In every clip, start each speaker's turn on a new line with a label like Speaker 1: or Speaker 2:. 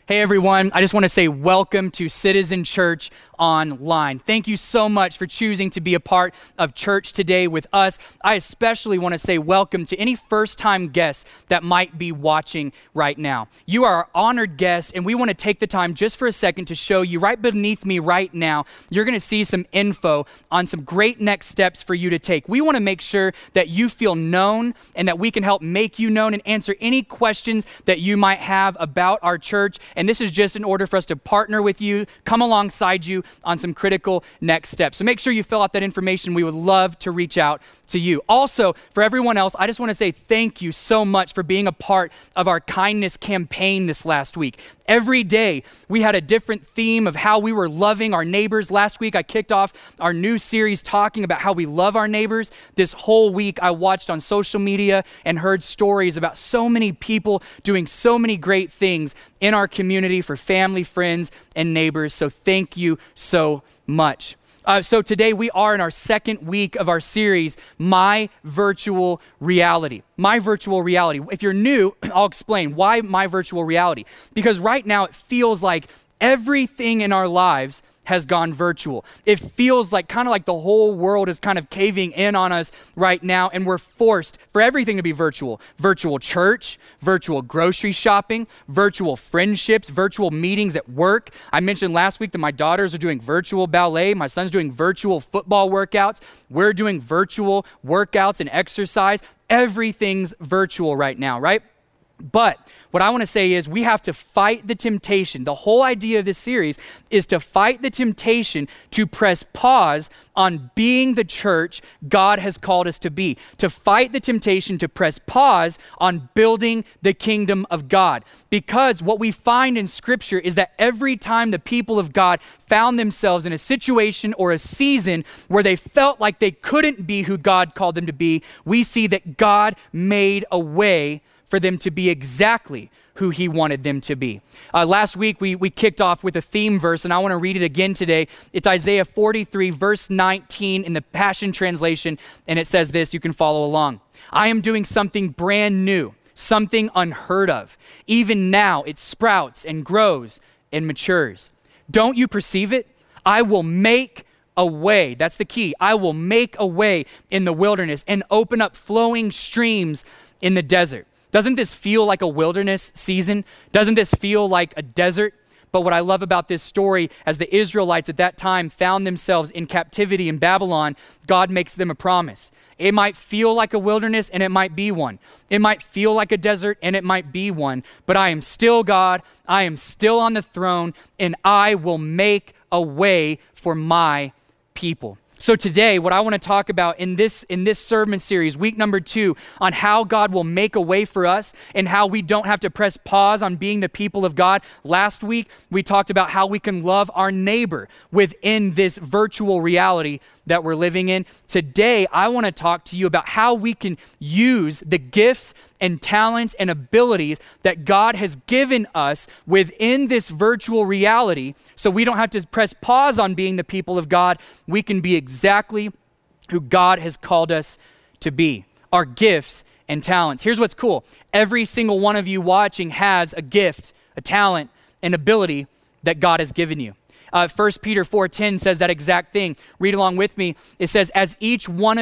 Speaker 1: Hey everyone, I just want to say welcome to Citizen Church Online. Thank you so much for choosing to be a part of church today with us. I especially want to say welcome to any first-time guests that might be watching right now. You are our honored guests, and we want to take the time just for a second to show you right beneath me right now, you're going to see some info on some great next steps for you to take. We want to make sure that you feel known and that we can help make you known and answer any questions that you might have about our church. And this is just in order for us to partner with you, come alongside you on some critical next steps. So make sure you fill out that information. We would love to reach out to you. Also, for everyone else, I just want to say thank you so much for being a part of our kindness campaign this last week. Every day, we had a different theme of how we were loving our neighbors. Last week, I kicked off our new series talking about how we love our neighbors. This whole week, I watched on social media and heard stories about so many people doing so many great things in our community for family, friends, and neighbors. So thank you so much. So today we are in our second week of our series, My Virtual Reality. My Virtual Reality. If you're new, I'll explain why My Virtual Reality. Because right now it feels like everything in our lives has gone virtual. It feels like kind of like the whole world is kind of caving in on us right now, and we're forced for everything to be virtual. Virtual church, virtual grocery shopping, virtual friendships, virtual meetings at work. I mentioned last week that my daughters are doing virtual ballet. My son's doing virtual football workouts. We're doing virtual workouts and exercise. Everything's virtual right now, right? But what I want to say is we have to fight the temptation. The whole idea of this series is to fight the temptation to press pause on being the church God has called us to be. To fight the temptation to press pause on building the kingdom of God. Because what we find in Scripture is that every time the people of God found themselves in a situation or a season where they felt like they couldn't be who God called them to be, we see that God made a way for them to be exactly who he wanted them to be. Last week, we kicked off with a theme verse, and I want to read it again today. It's Isaiah 43, verse 19 in the Passion Translation, and it says this. You can follow along. I am doing something brand new, something unheard of. Even now, it sprouts and grows and matures. Don't you perceive it? I will make a way. That's the key. I will make a way in the wilderness and open up flowing streams in the desert. Doesn't this feel like a wilderness season? Doesn't this feel like a desert? But what I love about this story, as the Israelites at that time found themselves in captivity in Babylon, God makes them a promise. It might feel like a wilderness, and it might be one. It might feel like a desert, and it might be one. But I am still God. I am still on the throne, and I will make a way for my people. So today, what I want to talk about in this sermon series, week number 2, on how God will make a way for us and how we don't have to press pause on being the people of God. Last week, we talked about how we can love our neighbor within this virtual reality that we're living in. Today, I want to talk to you about how we can use the gifts and talents and abilities that God has given us within this virtual reality so we don't have to press pause on being the people of God. We can be exactly who God has called us to be, our gifts and talents. Here's what's cool. Every single one of you watching has a gift, a talent, an ability that God has given you. 1 Peter 4:10 says that exact thing. Read along with me. It says, as each one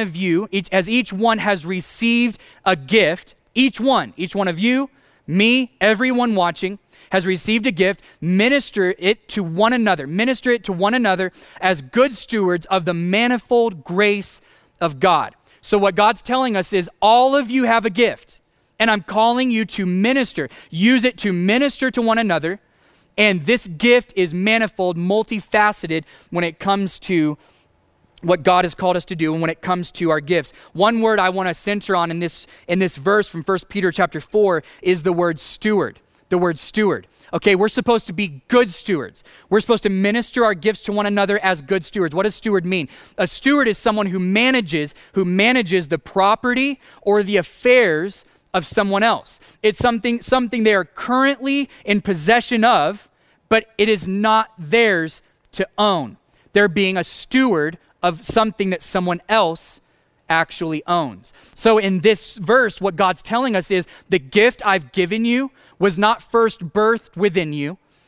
Speaker 1: has received a gift, each one of you, me, everyone watching, has received a gift, minister it to one another as good stewards of the manifold grace of God. So what God's telling us is all of you have a gift, and I'm calling you to minister. Use it to minister to one another. And this gift is manifold, multifaceted when it comes to what God has called us to do and when it comes to our gifts. One word I want to center on in this verse from 1 Peter chapter 4 is the word steward. The word steward. Okay, we're supposed to be good stewards. We're supposed to minister our gifts to one another as good stewards. What does steward mean? A steward is someone who manages the property or the affairs of someone else. It's something they are currently in possession of, but it is not theirs to own. They're being a steward of something that someone else actually owns. So in this verse, what God's telling us is the gift I've given you was not first birthed within you.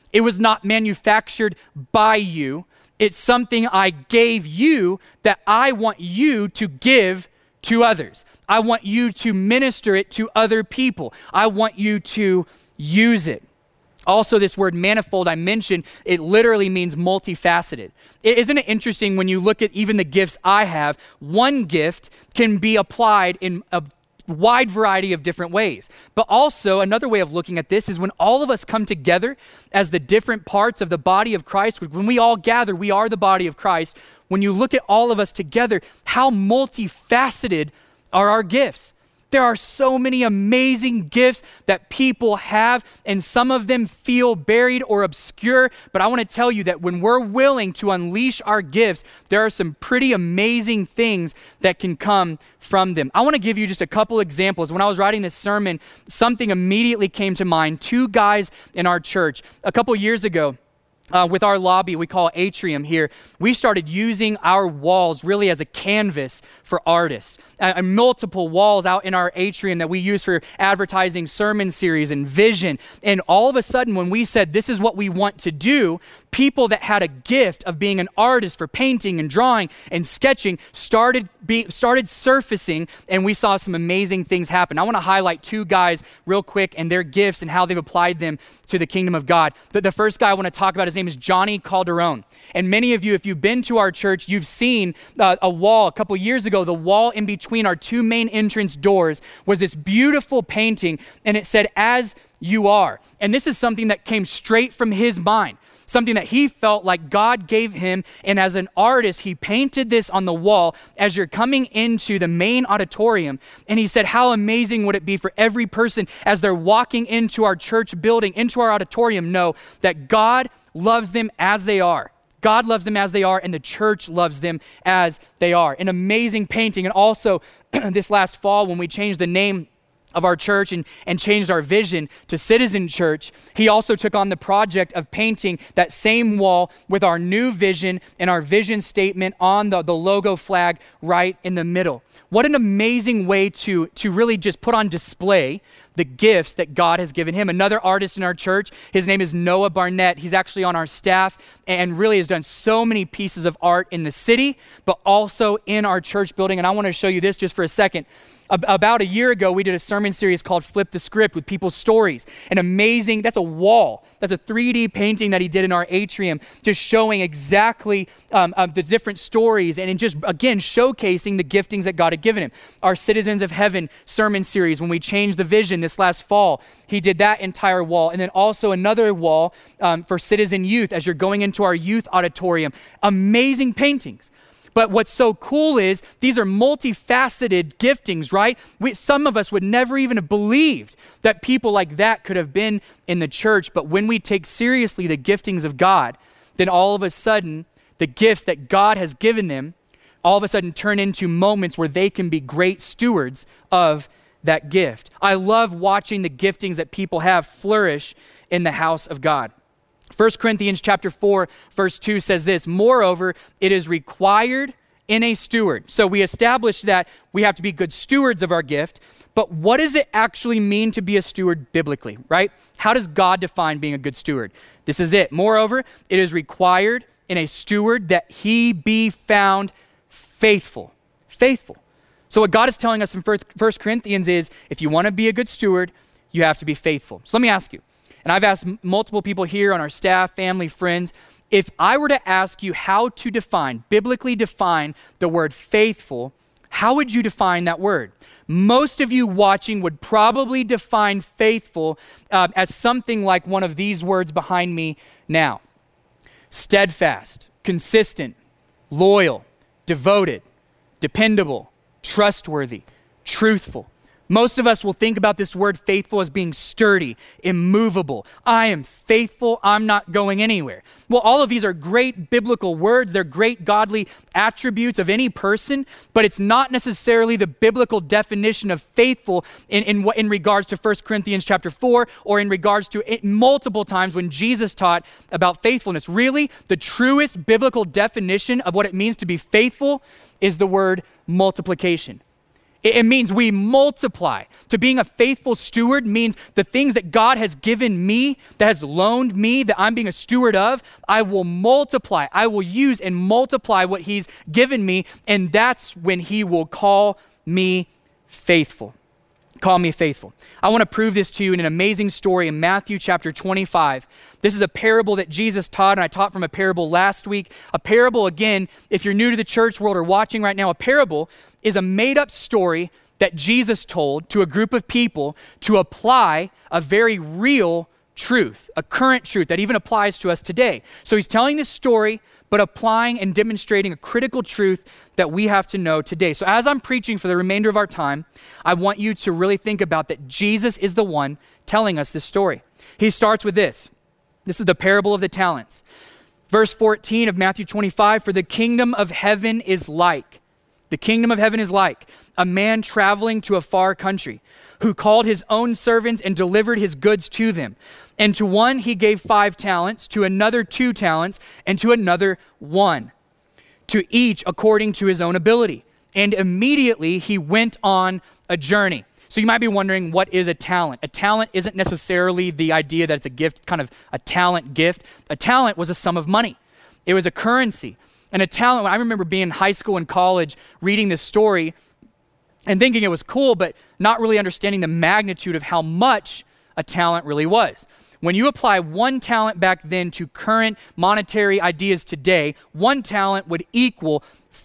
Speaker 1: It was not manufactured by you. It's something I gave you that I want you to give to others. I want you to minister it to other people. I want you to use it. Also, this word manifold I mentioned, it literally means multifaceted. Isn't it interesting when you look at even the gifts I have, one gift can be applied in a wide variety of different ways. But also another way of looking at this is when all of us come together as the different parts of the body of Christ, when we all gather, we are the body of Christ. When you look at all of us together, how multifaceted are our gifts? There are so many amazing gifts that people have, and some of them feel buried or obscure. But I want to tell you that when we're willing to unleash our gifts, there are some pretty amazing things that can come from them. I want to give you just a couple examples. When I was writing this sermon, something immediately came to mind. Two guys in our church a couple years ago, with our lobby, we call Atrium here, we started using our walls really as a canvas for artists. Multiple walls out in our atrium that we use for advertising sermon series and vision. And all of a sudden, when we said, this is what we want to do, people that had a gift of being an artist for painting and drawing and sketching started surfacing, and we saw some amazing things happen. I want to highlight two guys real quick and their gifts and how they've applied them to the kingdom of God. The first guy I want to talk about, his name is Johnny Calderon. And many of you, if you've been to our church, you've seen a wall a couple years ago. The wall in between our two main entrance doors was this beautiful painting, and it said, "As you are." And this is something that came straight from his mind, something that he felt like God gave him. And as an artist, he painted this on the wall as you're coming into the main auditorium. And he said, how amazing would it be for every person as they're walking into our church building, into our auditorium, know that God loves them as they are. God loves them as they are, and the church loves them as they are. An amazing painting. And also this last fall, when we changed the name of our church and changed our vision to Citizen Church, he also took on the project of painting that same wall with our new vision and our vision statement on the logo flag right in the middle. What an amazing way to really just put on display the gifts that God has given him. Another artist in our church, his name is Noah Barnett. He's actually on our staff and really has done so many pieces of art in the city, but also in our church building. And I want to show you this just for a second. About a year ago, we did a sermon series called Flip the Script with people's stories. An amazing, that's a wall. That's a 3D painting that he did in our atrium, just showing exactly the different stories and just, again, showcasing the giftings that God had given him. Our Citizens of Heaven sermon series, when we changed the vision this last fall, he did that entire wall. And then also another wall for Citizen Youth as you're going into our youth auditorium. Amazing paintings. But what's so cool is these are multifaceted giftings, right? Some of us would never even have believed that people like that could have been in the church. But when we take seriously the giftings of God, then all of a sudden, the gifts that God has given them, all of a sudden turn into moments where they can be great stewards of that gift. I love watching the giftings that people have flourish in the house of God. 1 Corinthians chapter 4, verse 2 says this, "Moreover, it is required in a steward." So we established that we have to be good stewards of our gift, but what does it actually mean to be a steward biblically, right? How does God define being a good steward? This is it. "Moreover, it is required in a steward that he be found faithful." Faithful. So what God is telling us in 1 Corinthians is, if you want to be a good steward, you have to be faithful. So let me ask you, and I've asked multiple people here on our staff, family, friends, if I were to ask you how to biblically define the word faithful, how would you define that word? Most of you watching would probably define faithful as something like one of these words behind me now. Steadfast, consistent, loyal, devoted, dependable, trustworthy, truthful. Most of us will think about this word faithful as being sturdy, immovable. I am faithful, I'm not going anywhere. Well, all of these are great biblical words. They're great godly attributes of any person, but it's not necessarily the biblical definition of faithful in regards to 1 Corinthians chapter 4 or in regards to it multiple times when Jesus taught about faithfulness. Really, the truest biblical definition of what it means to be faithful is the word multiplication. It means we multiply. To being a faithful steward means the things that God has given me, that has loaned me, that I'm being a steward of, I will multiply. I will use and multiply what he's given me, and that's when he will call me faithful. Call me faithful. I want to prove this to you in an amazing story in Matthew chapter 25. This is a parable that Jesus taught, and I taught from a parable last week. A parable, again, if you're new to the church world or watching right now, a parable is a made-up story that Jesus told to a group of people to apply a very real truth, a current truth that even applies to us today. So he's telling this story, but applying and demonstrating a critical truth that we have to know today. So as I'm preaching for the remainder of our time, I want you to really think about that Jesus is the one telling us this story. He starts with this. This is the parable of the talents. Verse 14 of Matthew 25, for the kingdom of heaven is like a man traveling to a far country, who called his own servants and delivered his goods to them. And to one he gave 5 talents, to another 2 talents, and to another 1, to each according to his own ability. And immediately he went on a journey. So you might be wondering, what is a talent? A talent isn't necessarily the idea that it's a gift, kind of a talent gift. A talent was a sum of money. It was a currency. And a talent, I remember being in high school and college reading this story and thinking it was cool, but not really understanding the magnitude of how much a talent really was. When you apply 1 talent back then to current monetary ideas today, 1 talent would equal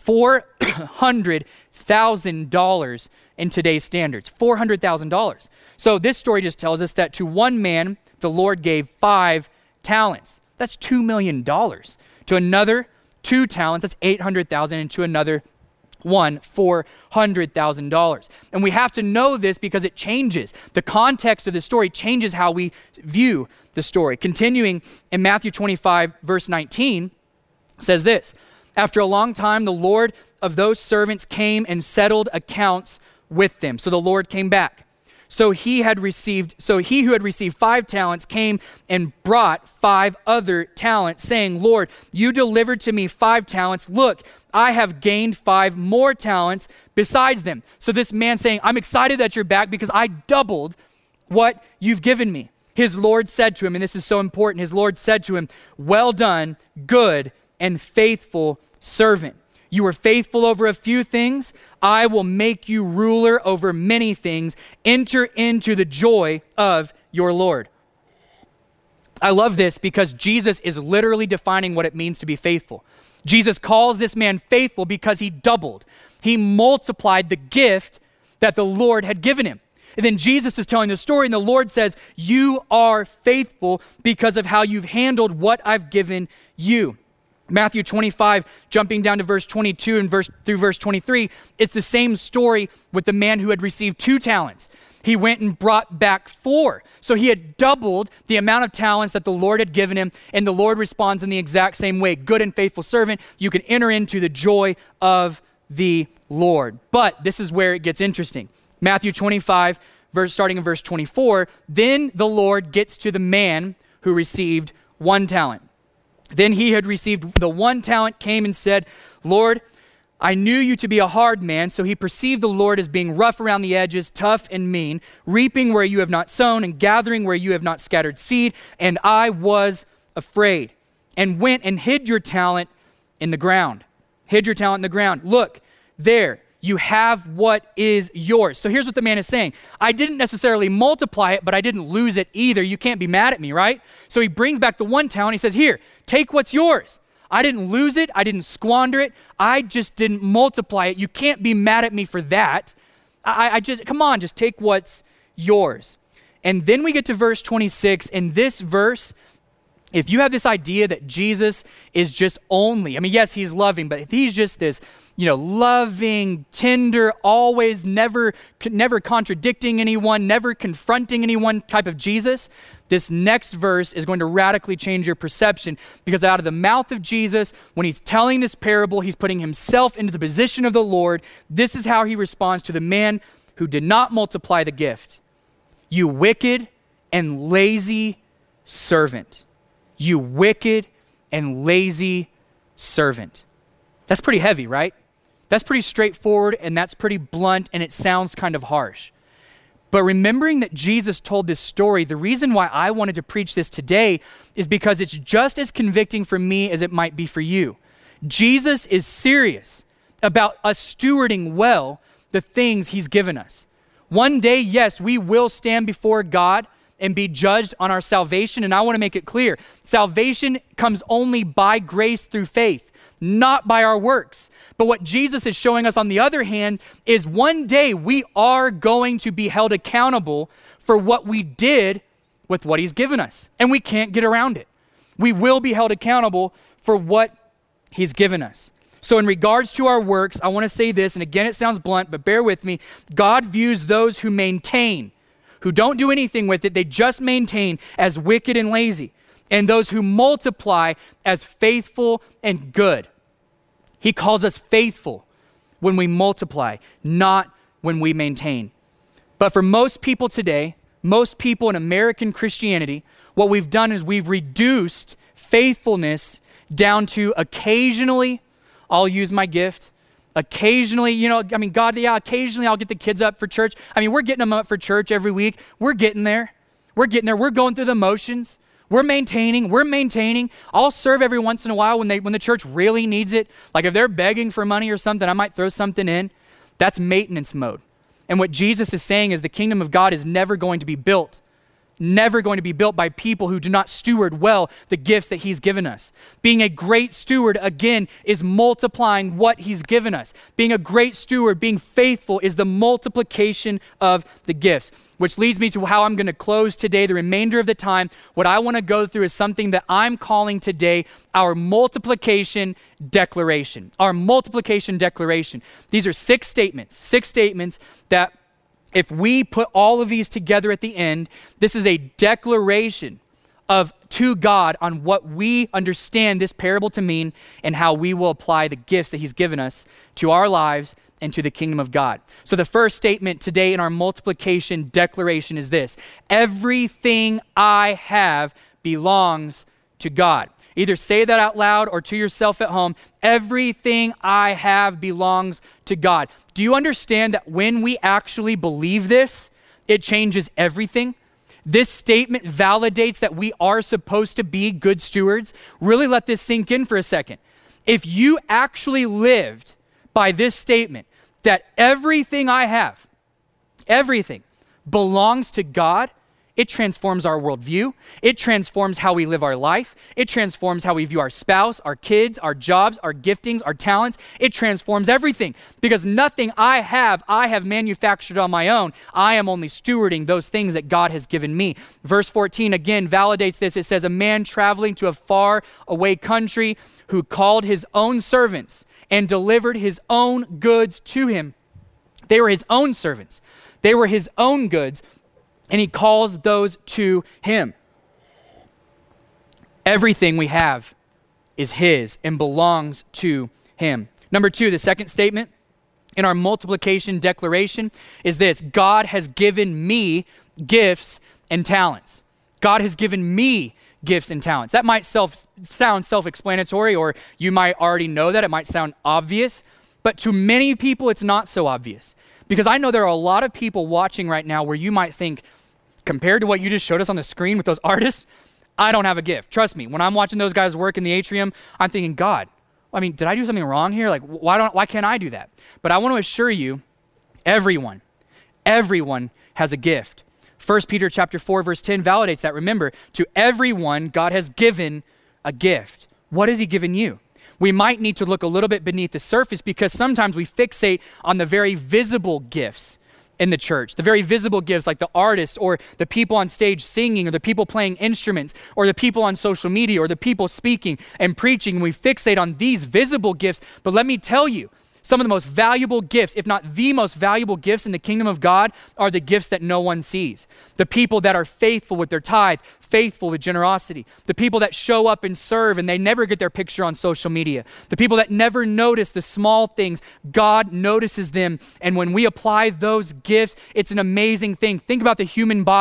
Speaker 1: $400,000 in today's standards, $400,000. So this story just tells us that to one man, the Lord gave 5 talents. That's $2 million. To another, 2 talents, that's $800,000, and to another one, $400,000. And we have to know this because it changes. The context of the story changes how we view the story. Continuing in Matthew 25, verse 19, says this, after a long time, the Lord of those servants came and settled accounts with them. So the Lord came back. So he who had received 5 talents came and brought 5 other talents, saying, Lord, you delivered to me 5 talents. Look, I have gained 5 more talents besides them. So this man saying, I'm excited that you're back because I doubled what you've given me. His Lord said to him, and this is so important, his Lord said to him, well done, good and faithful servant. You were faithful over a few things. I will make you ruler over many things. Enter into the joy of your Lord. I love this because Jesus is literally defining what it means to be faithful. Jesus calls this man faithful because he doubled. He multiplied the gift that the Lord had given him. And then Jesus is telling the story, and the Lord says, you are faithful because of how you've handled what I've given you. Matthew 25, jumping down to verse 22 and through verse 23, it's the same story with the man who had received 2 talents. He went and brought back 4. So he had doubled the amount of talents that the Lord had given him, and the Lord responds in the exact same way. Good and faithful servant, you can enter into the joy of the Lord. But this is where it gets interesting. Matthew 25, starting in verse 24, then the Lord gets to the man who received 1 talent. Then he had received the 1 talent, came and said, Lord, I knew you to be a hard man. So he perceived the Lord as being rough around the edges, tough and mean, reaping where you have not sown and gathering where you have not scattered seed. And I was afraid and went and hid your talent in the ground. Look, there, you have what is yours. So here's what the man is saying. I didn't necessarily multiply it, but I didn't lose it either. You can't be mad at me, right? So he brings back the 1 talent. He says, here, take what's yours. I didn't lose it. I didn't squander it. I just didn't multiply it. You can't be mad at me for that. Come on, just take what's yours. And then we get to verse 26. In this verse, if you have this idea that Jesus is just only, yes, he's loving, but if he's just this, loving, tender, always, never contradicting anyone, never confronting anyone type of Jesus, this next verse is going to radically change your perception, because out of the mouth of Jesus, when he's telling this parable, he's putting himself into the position of the Lord. This is how he responds to the man who did not multiply the gift. You wicked and lazy servant. You wicked and lazy servant. That's pretty heavy, right? That's pretty straightforward, and that's pretty blunt, and it sounds kind of harsh. But remembering that Jesus told this story, the reason why I wanted to preach this today is because it's just as convicting for me as it might be for you. Jesus is serious about us stewarding well the things he's given us. One day, yes, we will stand before God and be judged on our salvation. And I want to make it clear, salvation comes only by grace through faith, not by our works. But what Jesus is showing us on the other hand is one day we are going to be held accountable for what we did with what he's given us. And we can't get around it. We will be held accountable for what he's given us. So in regards to our works, I want to say this, and again, it sounds blunt, but bear with me. God views those who maintain, who don't do anything with it, they just maintain, as wicked and lazy, and those who multiply as faithful and good. He calls us faithful when we multiply, not when we maintain. But for most people today, most people in American Christianity, what we've done is we've reduced faithfulness down to occasionally, I'll use my gift. Occasionally, occasionally I'll get the kids up for church. We're getting them up for church every week. We're getting there. We're going through the motions. We're maintaining. I'll serve every once in a while when the church really needs it. Like if they're begging for money or something, I might throw something in. That's maintenance mode. And what Jesus is saying is the kingdom of God is never going to be built by people who do not steward well the gifts that he's given us. Being a great steward, again, is multiplying what he's given us. Being a great steward, being faithful, is the multiplication of the gifts, which leads me to how I'm going to close today. The remainder of the time, what I want to go through is something that I'm calling today our multiplication declaration. Our multiplication declaration. These are six statements that if we put all of these together at the end, this is a declaration to God on what we understand this parable to mean and how we will apply the gifts that he's given us to our lives and to the kingdom of God. So the first statement today in our multiplication declaration is this: everything I have belongs to God. Either say that out loud or to yourself at home. Everything I have belongs to God. Do you understand that when we actually believe this, it changes everything? This statement validates that we are supposed to be good stewards. Really let this sink in for a second. If you actually lived by this statement, that everything I have, everything belongs to God, it transforms our worldview. It transforms how we live our life. It transforms how we view our spouse, our kids, our jobs, our giftings, our talents. It transforms everything because nothing I have manufactured on my own. I am only stewarding those things that God has given me. Verse 14 again validates this. It says, a man traveling to a far away country who called his own servants and delivered his own goods to him. They were his own servants. They were his own goods. And he calls those to him. Everything we have is his and belongs to him. Number two, the second statement in our multiplication declaration is this: God has given me gifts and talents. God has given me gifts and talents. That might sound self-explanatory, or you might already know that. It might sound obvious, but to many people, it's not so obvious. Because I know there are a lot of people watching right now where you might think, compared to what you just showed us on the screen with those artists, I don't have a gift. Trust me, when I'm watching those guys work in the atrium, I'm thinking, God, did I do something wrong here? Like, why can't I do that? But I want to assure you, everyone has a gift. 1 Peter chapter 4, verse 10 validates that. Remember, to everyone, God has given a gift. What has he given you? We might need to look a little bit beneath the surface because sometimes we fixate on the very visible gifts in the church, the very visible gifts like the artists or the people on stage singing or the people playing instruments or the people on social media or the people speaking and preaching. We fixate on these visible gifts, but let me tell you, some of the most valuable gifts, if not the most valuable gifts in the kingdom of God, are the gifts that no one sees. The people that are faithful with their tithe, faithful with generosity. The people that show up and serve and they never get their picture on social media. The people that never notice the small things, God notices them. And when we apply those gifts, it's an amazing thing. Think about the human body.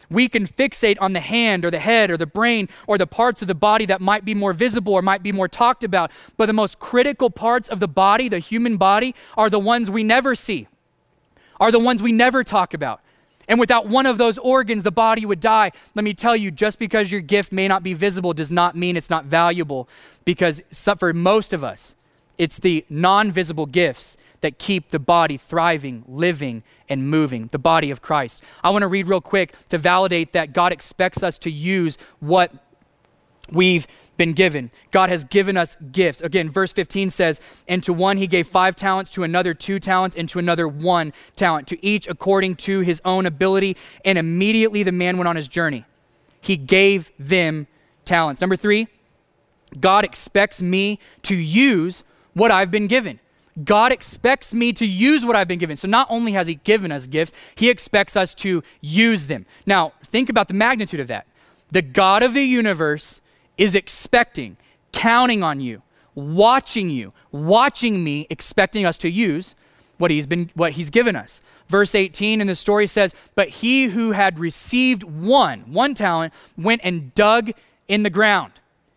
Speaker 1: We can fixate on the hand or the head or the brain or the parts of the body that might be more visible or might be more talked about. But the most critical parts of the body, the human body, are the ones we never see, are the ones we never talk about. And without one of those organs, the body would die. Let me tell you, just because your gift may not be visible does not mean it's not valuable, because for most of us, it's the non-visible gifts that keep the body thriving, living, and moving, the body of Christ. I want to read real quick to validate that God expects us to use what we've been given. God has given us gifts. Again, verse 15 says, and to one he gave 5 talents, to another 2 talents, and to another 1 talent, to each according to his own ability. And immediately the man went on his journey. He gave them talents. Number 3, God expects me to use what I've been given. God expects me to use what I've been given. So not only has he given us gifts, he expects us to use them. Now, think about the magnitude of that. The God of the universe is expecting, counting on you, watching me, expecting us to use what he's given us. Verse 18 in the story says, but he who had received one talent, went and dug in the ground,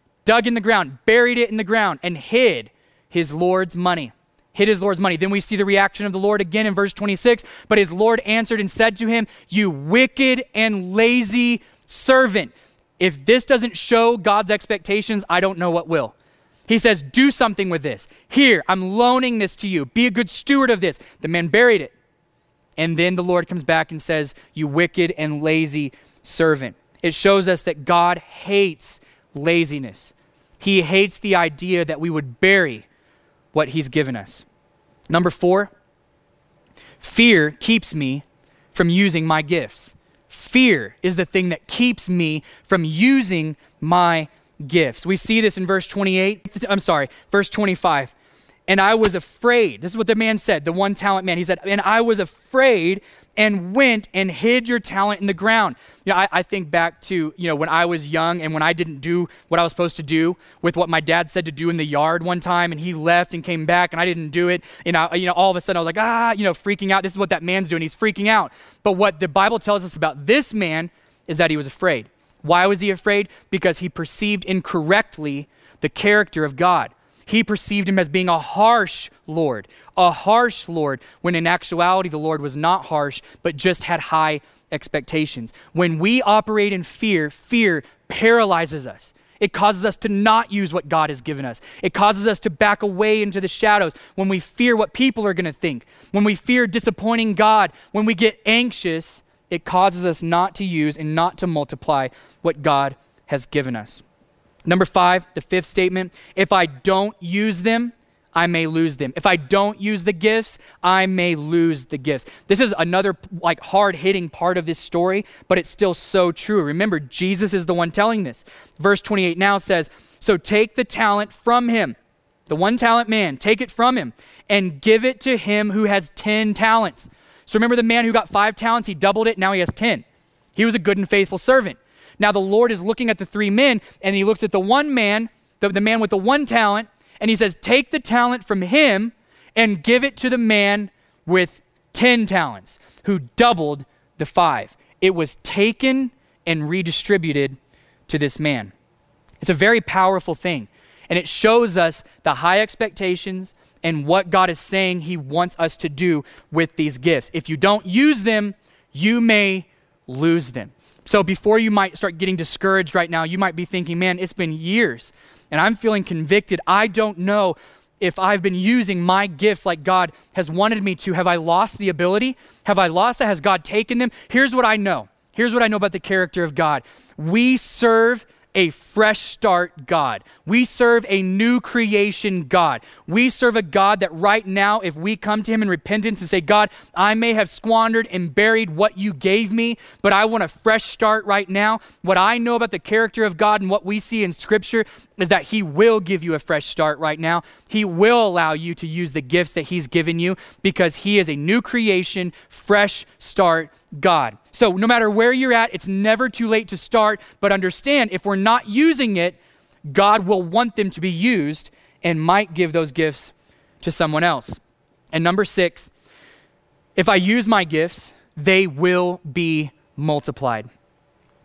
Speaker 1: buried it in the ground, and hid his Lord's money. Then we see the reaction of the Lord again in verse 26. But his Lord answered and said to him, you wicked and lazy servant. If this doesn't show God's expectations, I don't know what will. He says, do something with this. Here, I'm loaning this to you. Be a good steward of this. The man buried it. And then the Lord comes back and says, you wicked and lazy servant. It shows us that God hates laziness. He hates the idea that we would bury what he's given us. Number 4, fear keeps me from using my gifts. Fear is the thing that keeps me from using my gifts. We see this in verse 25. And I was afraid. This is what the man said, the 1 talent man. He said, and I was afraid and went and hid your talent in the ground. I think back to, when I was young and when I didn't do what I was supposed to do with what my dad said to do in the yard one time, and he left and came back and I didn't do it. And all of a sudden I was like, freaking out. This is what that man's doing. He's freaking out. But what the Bible tells us about this man is that he was afraid. Why was he afraid? Because he perceived incorrectly the character of God. He perceived him as being a harsh Lord, when in actuality the Lord was not harsh, but just had high expectations. When we operate in fear, fear paralyzes us. It causes us to not use what God has given us. It causes us to back away into the shadows when we fear what people are going to think, when we fear disappointing God, when we get anxious, it causes us not to use and not to multiply what God has given us. Number 5, the 5th statement, if I don't use them, I may lose them. If I don't use the gifts, I may lose the gifts. This is another hard-hitting part of this story, but it's still so true. Remember, Jesus is the one telling this. Verse 28 now says, so take the talent from him, the 1 talent man, take it from him and give it to him who has 10 talents. So remember the man who got 5 talents, he doubled it, now he has 10. He was a good and faithful servant. Now the Lord is looking at the 3 men, and he looks at the 1 man, the man with the 1 talent, and he says, take the talent from him and give it to the man with 10 talents, who doubled the 5. It was taken and redistributed to this man. It's a very powerful thing, and it shows us the high expectations and what God is saying he wants us to do with these gifts. If you don't use them, you may lose them. So before you might start getting discouraged right now, you might be thinking, man, it's been years and I'm feeling convicted. I don't know if I've been using my gifts like God has wanted me to. Have I lost the ability? Have I lost that? Has God taken them? Here's what I know. Here's what I know about the character of God. We serve a fresh start God. We serve a new creation God. We serve a God that right now, if we come to him in repentance and say, God, I may have squandered and buried what you gave me, but I want a fresh start right now. What I know about the character of God and what we see in Scripture is that he will give you a fresh start right now. He will allow you to use the gifts that he's given you because he is a new creation, fresh start God. So no matter where you're at, it's never too late to start, but understand if we're not using it, God will want them to be used and might give those gifts to someone else. And number 6, if I use my gifts, they will be multiplied.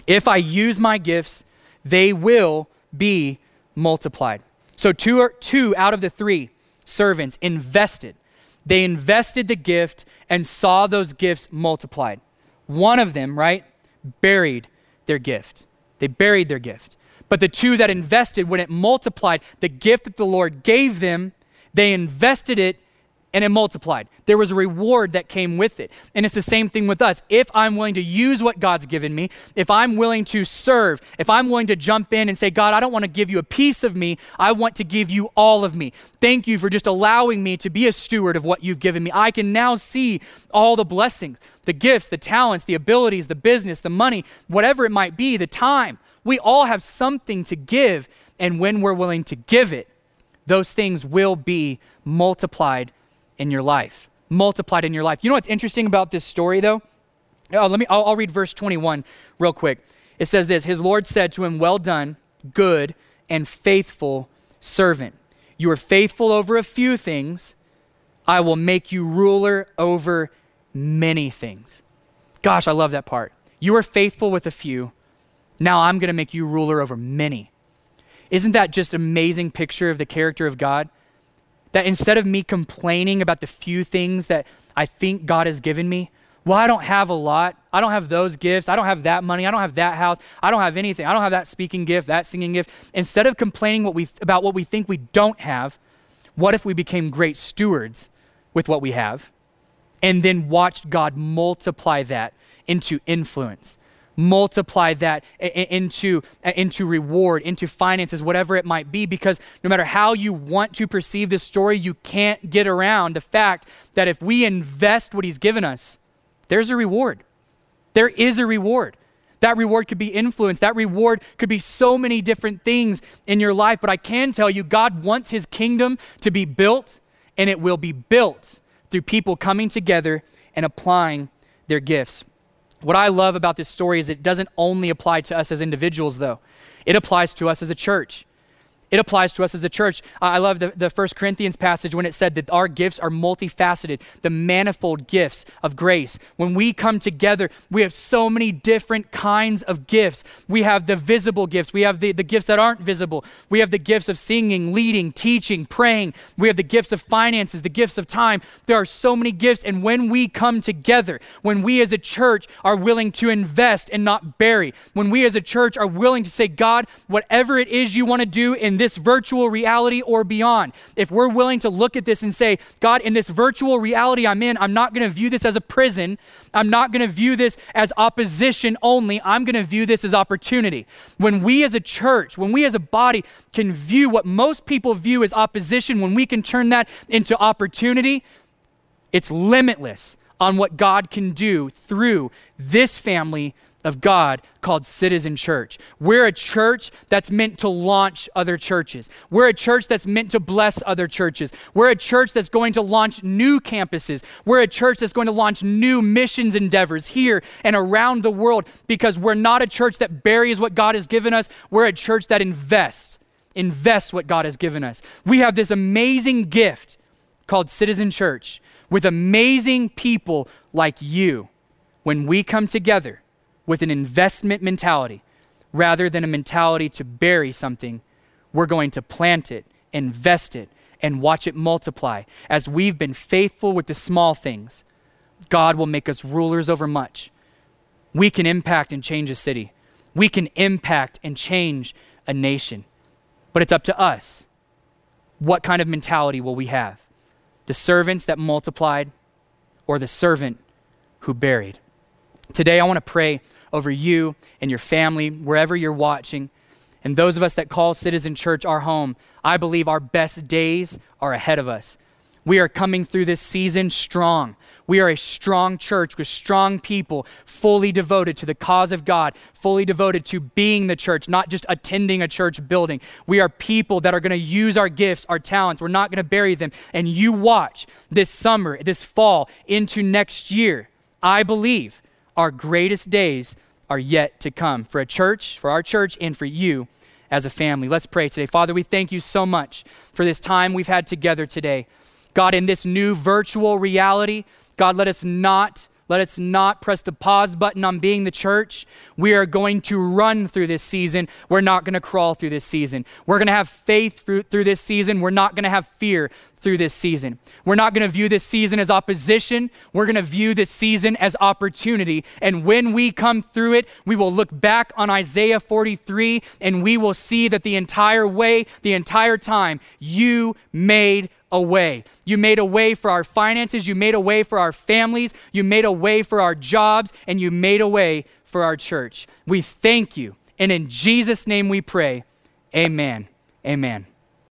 Speaker 1: If I use my gifts, they will be multiplied. So two out of the 3 servants invested. They invested the gift and saw those gifts multiplied. One of them, right, buried their gift. They buried their gift. But the 2 that invested, when it multiplied, the gift that the Lord gave them, they invested it and it multiplied. There was a reward that came with it. And it's the same thing with us. If I'm willing to use what God's given me, if I'm willing to serve, if I'm willing to jump in and say, God, I don't want to give you a piece of me, I want to give you all of me. Thank you for just allowing me to be a steward of what you've given me. I can now see all the blessings, the gifts, the talents, the abilities, the business, the money, whatever it might be, the time. We all have something to give, and when we're willing to give it, those things will be multiplied in your life. Multiplied in your life. You know what's interesting about this story, though? I'll read verse 21 real quick. It says this: his Lord said to him, well done, good and faithful servant. You are faithful over a few things. I will make you ruler over many things. Gosh, I love that part. You are faithful with a few. Now I'm going to make you ruler over many. Isn't that just an amazing picture of the character of God? That instead of me complaining about the few things that I think God has given me, well, I don't have a lot. I don't have those gifts. I don't have that money. I don't have that house. I don't have anything. I don't have that speaking gift, that singing gift. Instead of complaining about what we think we don't have, what if we became great stewards with what we have and then watched God multiply that into influence? Multiply that into reward, into finances, whatever it might be, because no matter how you want to perceive this story, you can't get around the fact that if we invest what he's given us, there's a reward. There is a reward. That reward could be influence. That reward could be so many different things in your life, but I can tell you, God wants his kingdom to be built, and it will be built through people coming together and applying their gifts. What I love about this story is it doesn't only apply to us as individuals, though. It applies to us as a church. It applies to us as a church. I love the 1 Corinthians passage when it said that our gifts are multifaceted, the manifold gifts of grace. When we come together, we have so many different kinds of gifts. We have the visible gifts. We have the gifts that aren't visible. We have the gifts of singing, leading, teaching, praying. We have the gifts of finances, the gifts of time. There are so many gifts, and when we come together, when we as a church are willing to invest and not bury, when we as a church are willing to say, God, whatever it is you want to do in this virtual reality or beyond, if we're willing to look at this and say, God, in this virtual reality I'm in, I'm not going to view this as a prison. I'm not going to view this as opposition only. I'm going to view this as opportunity. When we as a church, when we as a body can view what most people view as opposition, when we can turn that into opportunity, it's limitless on what God can do through this family of God called Citizen Church. We're a church that's meant to launch other churches. We're a church that's meant to bless other churches. We're a church that's going to launch new campuses. We're a church that's going to launch new missions endeavors here and around the world, because we're not a church that buries what God has given us. We're a church that invests what God has given us. We have this amazing gift called Citizen Church with amazing people like you. When we come together with an investment mentality, rather than a mentality to bury something, we're going to plant it, invest it, and watch it multiply. As we've been faithful with the small things, God will make us rulers over much. We can impact and change a city. We can impact and change a nation. But it's up to us. What kind of mentality will we have? The servants that multiplied, or the servant who buried? Today, I want to pray over you and your family, wherever you're watching. And those of us that call Citizen Church our home, I believe our best days are ahead of us. We are coming through this season strong. We are a strong church with strong people, fully devoted to the cause of God, fully devoted to being the church, not just attending a church building. We are people that are going to use our gifts, our talents. We're not going to bury them. And you watch this summer, this fall, into next year. I believe our greatest days are yet to come for a church, for our church, and for you as a family. Let's pray today. Father, we thank you so much for this time we've had together today. God, in this new virtual reality, God, let us not Let us not press the pause button on being the church. We are going to run through this season. We're not going to crawl through this season. We're going to have faith through this season. We're not going to have fear through this season. We're not going to view this season as opposition. We're going to view this season as opportunity. And when we come through it, we will look back on Isaiah 43 and we will see that the entire way, the entire time, you made a way. You made a way for our finances. You made a way for our families. You made a way for our jobs, and you made a way for our church. We thank you. And in Jesus' name we pray, amen. Amen.